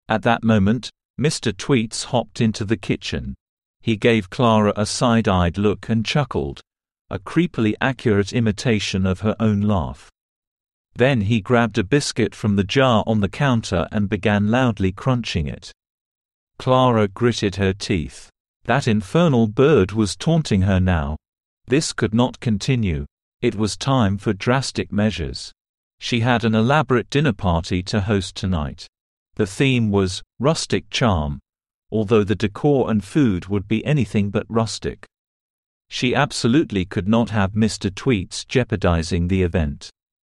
At that moment, Mr. Tweets hopped into the kitchen. He gave Clara a side-eyed look and chuckled, a creepily accurate imitation of her own laugh. Then he grabbed a biscuit from the jar on the counter and began loudly crunching it. Clara gritted her teeth. That infernal bird was taunting her now. This could not continue. It was time for drastic measures. She had an elaborate dinner party to host tonight. The theme was rustic charm, although the decor and food would be anything but rustic. She absolutely could not have Mr. Tweets jeopardizing the event.